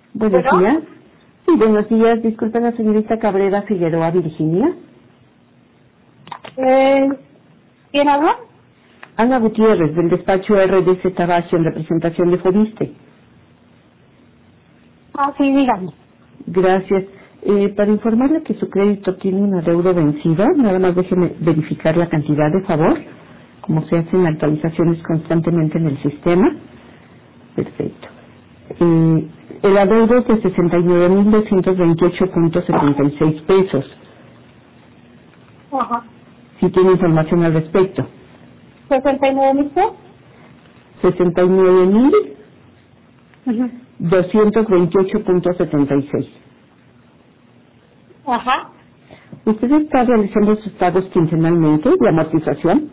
Buenos ¿Pero? días. Sí, buenos días. Disculpe, la señorita Cabrera Figueroa Virginia. ¿Quién habla? Ana Gutiérrez, del despacho RDC Tabasio, en representación de Fobiste. Ah, sí, dígame. Gracias. Para informarle que su crédito tiene un adeudo vencido, nada más déjeme verificar la cantidad, de favor, como se hacen actualizaciones constantemente en el sistema. Perfecto. El adeudo es de 69.228.76 pesos. Ajá. Si tiene información al respecto. 69,000 pesos. 69.228.76. Ajá. ¿Usted está realizando sus pagos quincenalmente de amortización?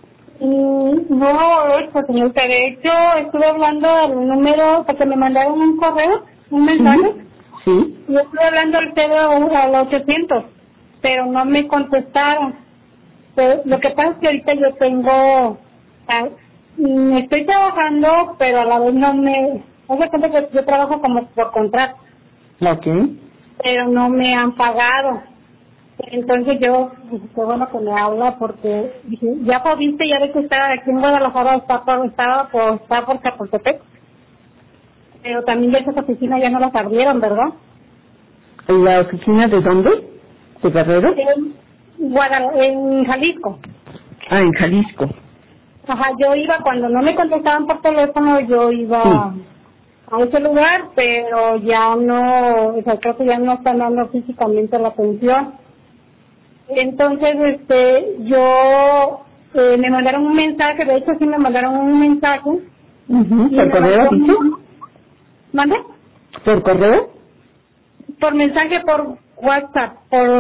No, eso, señorita. De hecho, estuve hablando al número, porque me mandaron un correo, un mensaje, Sí. y estuve hablando al 800, pero no me contestaron. Pero lo que pasa es que ahorita yo tengo, estoy trabajando, pero a la vez no me, haz de cuenta que yo trabajo como por contrato, Ok. pero no me han pagado. Entonces yo dije, qué bueno que me habla, porque dije, ya Fobiste, ya ve que está aquí en Guadalajara, está por Chapultepec, pero también ya esas oficinas ya no las abrieron, ¿verdad? ¿En la oficina de dónde? ¿De Guerrero? En Jalisco. Ah, en Jalisco. Ajá, yo iba, cuando no me contestaban por teléfono, yo iba a ese lugar, pero ya no, o sea, creo que ya no están dando físicamente la atención. Entonces, yo, me mandaron un mensaje, de hecho sí me mandaron un mensaje. ¿Por correo, dice? ¿Mande? ¿Por correo? Por mensaje, por WhatsApp,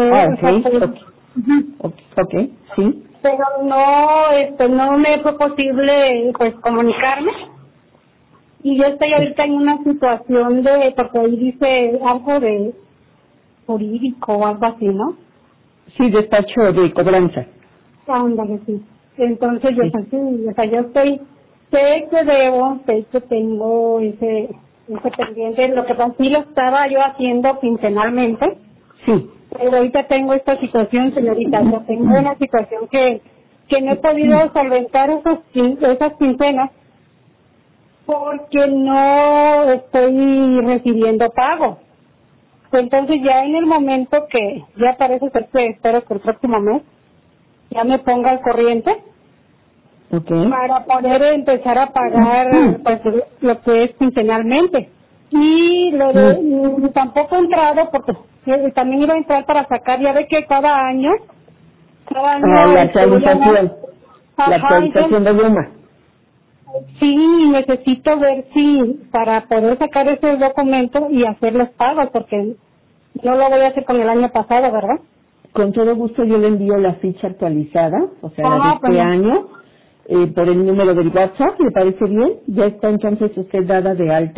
Ok, sí. pero no me fue posible, pues, comunicarme. Y yo estoy ahorita en una situación porque ahí dice algo de jurídico o algo así, ¿no? Sí, despacho de cobranza. Ándale, sí. Entonces yo, Sí. pues, sí, o sea, yo sé que debo, sé que tengo ese pendiente. Lo que pasa, sí lo estaba yo haciendo quincenalmente, Sí. pero ahorita tengo esta situación, señorita. Yo tengo una situación que no he podido solventar esas quincenas porque no estoy recibiendo pago. Entonces ya en el momento que ya parece ser que espero que el próximo mes ya me ponga al corriente para poder empezar a pagar, pues, lo que es quincenalmente. Y tampoco he entrado porque también iba a entrar para sacar, ya ve que cada año La actualización. La actualización de Luma. sí, necesito ver si para poder sacar ese documento y hacer los pagos, porque no lo voy a hacer con el año pasado, ¿verdad? Con todo gusto yo le envío la ficha actualizada, o sea, la de este año, por el número del WhatsApp, ¿le parece bien? ¿Ya está entonces usted dada de alta?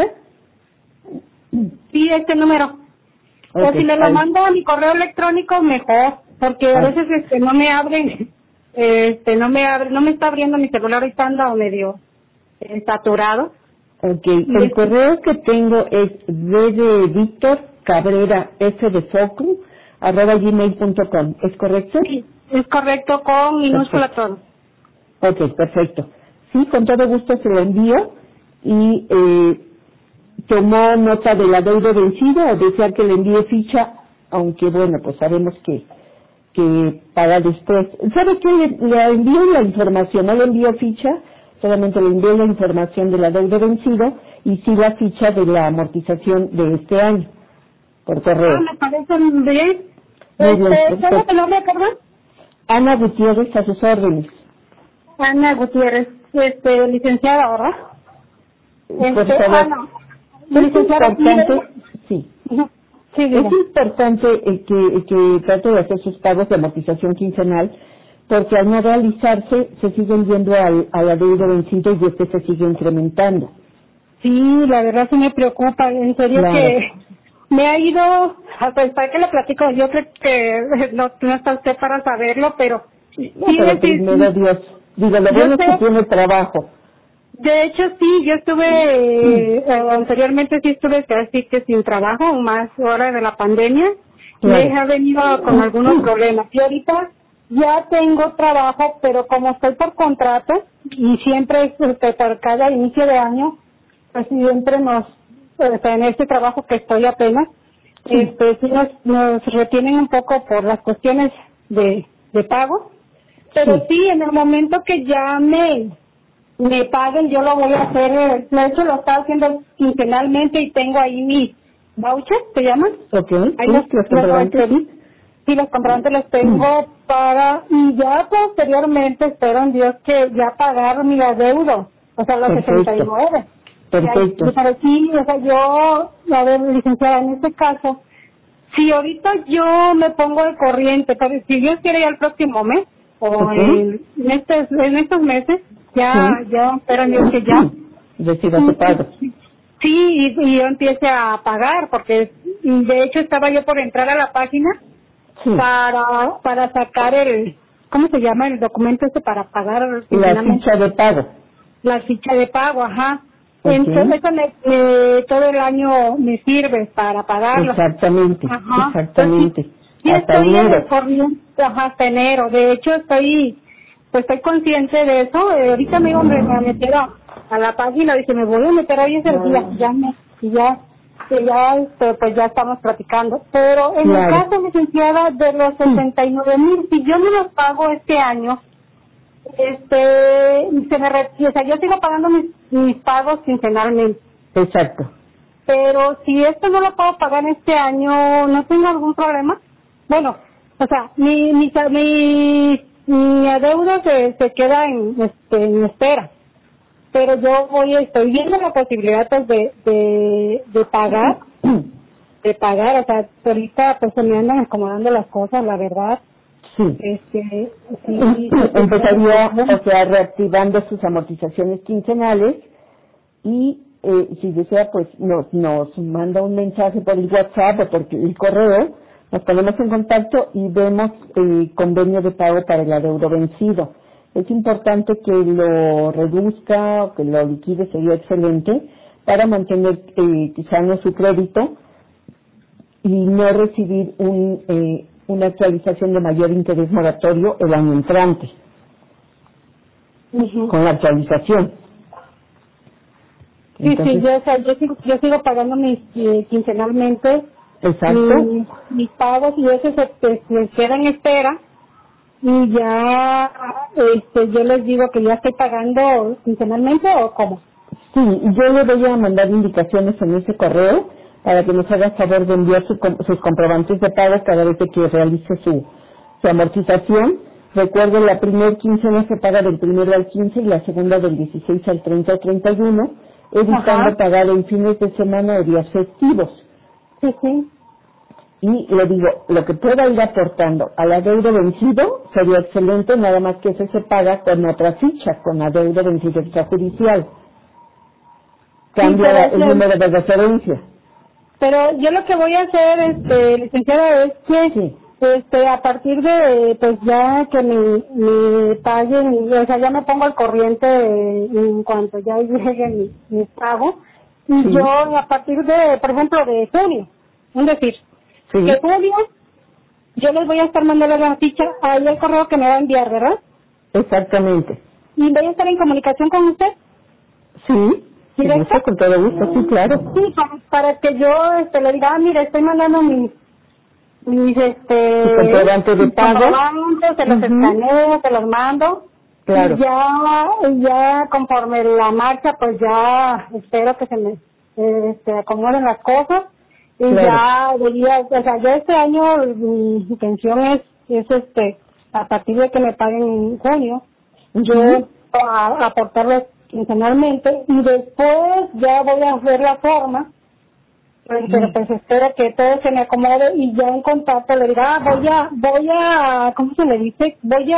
Sí, este número. O si me lo mando a mi correo electrónico, mejor, porque a veces no me abren, no me está abriendo mi celular, ahorita anda medio saturado. Ok, el correo que tengo es V de Víctor Cabrera S de Foco @gmail.com, ¿es correcto? Sí, es correcto, con minúscula todo. Ok, perfecto. Sí, con todo gusto se lo envío y tomó nota del adeudo vencido o desea que le envíe ficha, aunque bueno, pues sabemos que para después. ¿Sabe qué? Le envío la información, no le envío ficha, solamente le envío la información del adeudo vencido y sí la ficha de la amortización de este año, por correo. Me parece bien. Muy bien, ¿Cómo te nombre, perdón? Ana Gutiérrez, a sus órdenes. Ana Gutiérrez, licenciada, ¿verdad? Por favor. Es importante, sí. Sí, es importante que trate de hacer sus pagos de amortización quincenal, porque al no realizarse se siguen yendo al adeudo vencido y este se sigue incrementando. Sí, la verdad sí me preocupa, en serio, que me ha ido, pues para que le platico, yo creo que no está usted para saberlo, pero no, pero primero Dios, digo, lo bueno es que tiene trabajo. De hecho, sí, yo estuve, anteriormente sí estuve casi que sin trabajo, más ahora de la pandemia, Claro. me ha venido con algunos problemas. Y ahorita ya tengo trabajo, pero como estoy por contrato, y siempre por cada inicio de año, pues siempre en este trabajo que estoy apenas, sí nos retienen un poco por las cuestiones de pago, pero sí, en el momento que ya me paguen, yo lo voy a hacer. De hecho, lo estaba haciendo quincenalmente y tengo ahí mis vouchers, ¿se llaman? Ok, Ahí los comprobantes, sí. Sí, los comprobantes los tengo para, y ya posteriormente espero en Dios que ya pagar mi adeudo, o sea, los 69. Perfecto. Pero sí, o sea, yo, a ver, licenciada, en este caso, si ahorita yo me pongo al corriente, pero si Dios quiere ya el próximo mes, o en estos meses, ya espero en Dios que ya reciba su pago. Sí, y yo empiece a pagar, porque de hecho estaba yo por entrar a la página para sacar ¿cómo se llama el documento para pagar? La ficha de pago. La ficha de pago, ajá. Entonces eso todo el año me sirve para pagarlo. Exactamente, exactamente. Entonces, sí estoy en el corriente, hasta enero. De hecho estoy consciente de eso. Ahorita me iba a meter a la página, dice, me voy a meter hoy ese día, pues ya estamos platicando. Pero en el caso, licenciada, de los 69,000, si yo me los pago este año, o sea, yo sigo pagando mis pagos quincenalmente. Exacto. Pero si esto no lo puedo pagar este año, ¿no tengo algún problema? Bueno, o sea, mi adeudo se queda en espera. Pero yo estoy viendo la posibilidad pues, de pagar, o sea, ahorita pues se me andan acomodando las cosas, la verdad. Sí. Empezaría, o sea, reactivando sus amortizaciones quincenales y si desea, pues nos manda un mensaje por el WhatsApp o por el correo, nos ponemos en contacto y vemos el convenio de pago para el adeudo vencido. Es importante que lo reduzca o que lo liquide, sería excelente, para mantener sano su crédito y no recibir una actualización de mayor interés moratorio el año entrante, con la actualización. Entonces, yo sigo pagando mis quincenalmente, mis pagos, y eso se queda en espera. Y ya, yo les digo que ya estoy pagando quincenalmente, ¿o cómo? Sí, yo le voy a mandar indicaciones en ese correo para que nos haga favor de enviar sus comprobantes de pago cada vez que realice su amortización. Recuerden, la primera quincena se paga del 1 al 15 y la segunda del 16 al 30 o 31, evitando pagar en fines de semana o días festivos. Sí. Y le digo, lo que pueda ir aportando al adeudo vencido sería excelente, nada más que eso se paga con otra ficha, con adeudo vencido extrajudicial. Cambia el número de referencia. Pero yo lo que voy a hacer, licenciada, es que a partir de, pues ya que me paguen, o sea, ya me pongo al corriente en cuanto ya llegue mi pago, y yo a partir de, por ejemplo, de junio, es decir, que julio, yo les voy a estar mandando la ficha ahí el correo que me va a enviar, ¿verdad? Exactamente. ¿Y voy a estar en comunicación con usted? Sí. ¿Directo? Con todo gusto, sí, claro. Sí, para que yo le diga, mire, estoy mandando mis comprobantes de pago. Se los escaneo, se los mando. Claro. Y ya conforme la marcha, pues ya espero que se me acomoden las cosas. Y ya diría, o sea, yo este año mi intención es a partir de que me paguen en junio, yo aportarles quincenalmente, y después ya voy a ver la forma, pero pues espero que todo se me acomode, y ya en contacto le dirá, voy a ¿cómo se le dice? Voy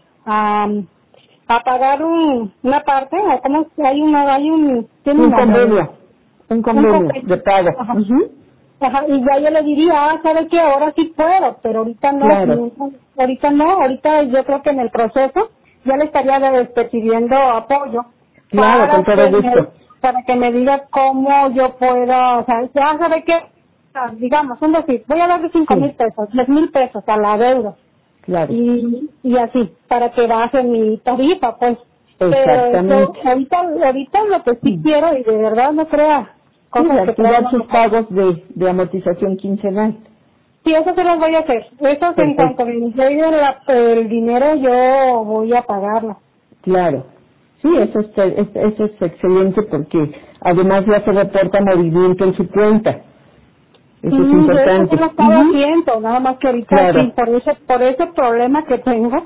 a pagar una parte, o cómo un convenio de pago. Y ya yo le diría, ¿sabe qué? Ahora sí puedo, pero ahorita no, ahorita yo creo que en el proceso ya le estaría pidiendo apoyo, Claro, con todo gusto. Para que me diga cómo yo pueda, o sea, ya sabe que, digamos, un decir, voy a darle 5,000 pesos, 10,000 pesos a la deuda. Claro. Y así, para que baje mi tarifa, pues. Exactamente. Pero ahorita lo que sí quiero, y de verdad no crea, cosas que dar sus pagos de amortización quincenal. Sí, eso se los voy a hacer. Eso en cuanto me llegue el dinero, yo voy a pagarlo. Claro. Sí, eso es excelente porque además ya se reporta movimiento en su cuenta. Eso es importante. Eso lo estaba haciendo, nada más que ahorita sí, por ese problema que tengo,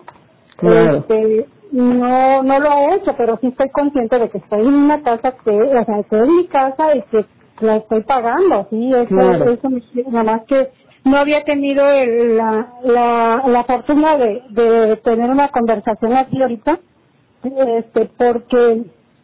no lo he hecho, pero sí estoy consciente de que estoy en una casa estoy en mi casa y que la estoy pagando, sí, eso nada más que no había tenido la fortuna de tener una conversación aquí ahorita, porque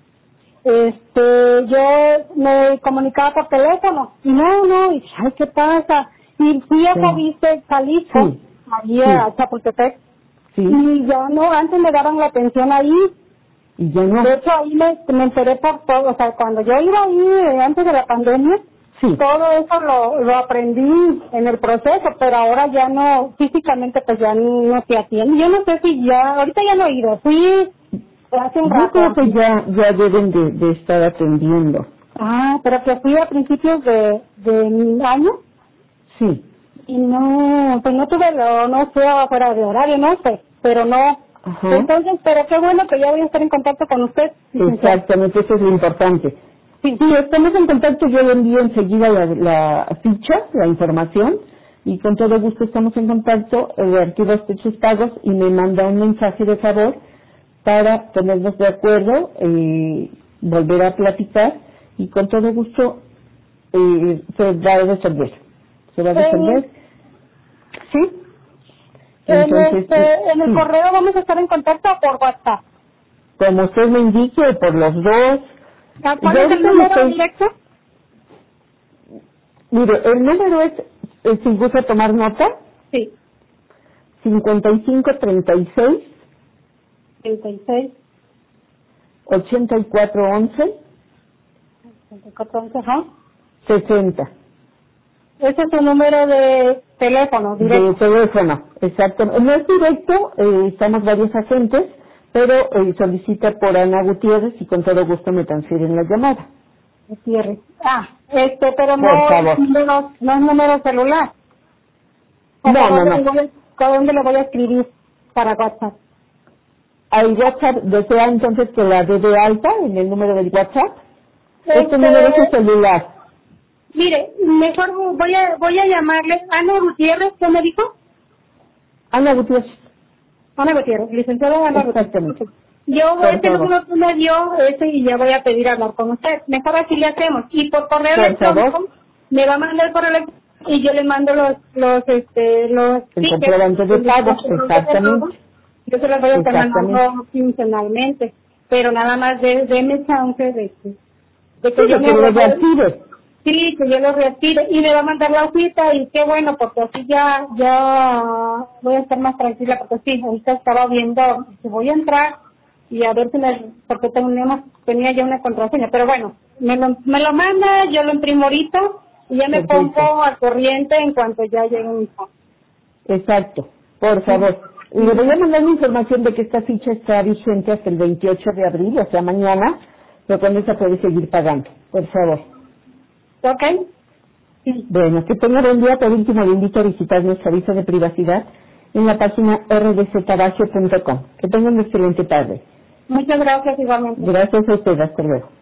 yo me comunicaba por teléfono y y ay, ¿qué pasa? Y fui a Jalisco, allí a Chapultepec, y ya no, antes me daban la atención ahí, y ya no. De hecho ahí me enteré por todo, o sea, cuando yo iba ahí antes de la pandemia, todo eso lo aprendí en el proceso, pero ahora ya no, físicamente pues ya no se atiende. Yo no sé si ahorita ya no he ido, fui hace un rato. Yo creo que ya deben de estar atendiendo. Pero que fui a principios de año. Sí. Y pues no tuve no fui fuera de horario, no sé, pero no. Ajá. Entonces, pero qué bueno que ya voy a estar en contacto con usted. Exactamente, eso es lo importante. Sí, estamos en contacto, yo le envío enseguida la ficha, la información, y con todo gusto estamos en contacto, archiva usted sus pagos y me manda un mensaje de favor para ponernos de acuerdo, volver a platicar, y con todo gusto se va a resolver. ¿Sí? Entonces, en el correo vamos a estar en contacto por WhatsApp. Como usted me indique, por los dos. ¿Cuál es el número directo? Mire, el número es, si gusta tomar nota. Sí. 5536 36 8411 8411, 60. Ese es su número de teléfono, directo. De teléfono, exacto. No es directo, estamos varios agentes, pero solicita por Ana Gutiérrez y con todo gusto me transfieren la llamada. Gutiérrez. Pero no es número celular. No. ¿Dónde le voy a escribir para WhatsApp? ¿Al WhatsApp desea entonces que la dé de alta en el número del WhatsApp? Este número es su celular. Mire, mejor voy a llamarle Ana Gutiérrez, ¿qué me dijo? Ana Gutiérrez. Ana Gutiérrez, licenciada Ana Gutiérrez. Exactamente. Yo número tú me dio y ya voy a pedir hablar con usted. Mejor así le hacemos. Y por correo electrónico me va a mandar el correo electrónico y yo le mando el comprobante de pago, exactamente. Yo se los voy a estar mandando quincenalmente, pero nada más déme chance de que yo me lo reactive. Sí, que yo lo reactive y me va a mandar la hojita y qué bueno, porque así ya voy a estar más tranquila, porque sí, ahorita estaba viendo si voy a entrar y a ver si porque tenía ya una contraseña, pero bueno, me lo manda, yo lo imprimo ahorita y ya me pongo al corriente en cuanto ya llegue mi pago. Exacto, por favor. Le voy a mandar la información de que esta ficha está vigente hasta el 28 de abril, o sea, mañana, pero con esa puede seguir pagando, por favor. ¿Ok? Sí. Bueno, que tenga buen día. Por último, le invito a visitar nuestro aviso de privacidad en la página rdctabacio.com. Que tenga una excelente tarde. Muchas gracias igualmente. Gracias a usted. Hasta luego.